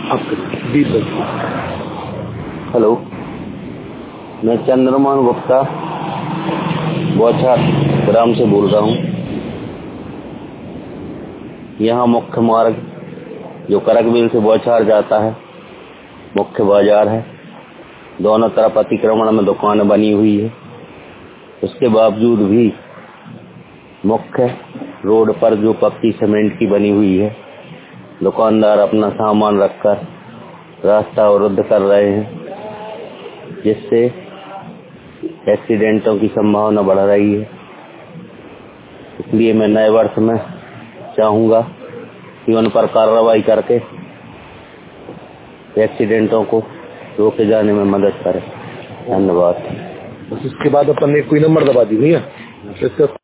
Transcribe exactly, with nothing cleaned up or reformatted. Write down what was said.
दीपक। Hello, मैं चंद्रमान गुप्ता बौछार ग्राम से बोल रहा हूँ। यहाँ मुख्य मार्ग जो करकबिल से बौछार जाता है, मुख्य बाजार है। दोनों तरफ अतिक्रमण में दुकानें बनी हुई है। उसके बावजूद भी मुख्य रोड पर जो पक्की सीमेंट की बनी हुई है, दुकानदार अपना सामान रखकर रास्ता अवरुद्ध कर रहे हैं, जिससे एक्सीडेंटों की संभावना बढ़ रही है। इसलिए मैं नए वर्ष में चाहूँगा कि उन पर कार्रवाई करके एक्सीडेंटों को रोके जाने में मदद करें। धन्यवाद। बस इसके बाद अपन ने कोई नंबर दबा दी भैया।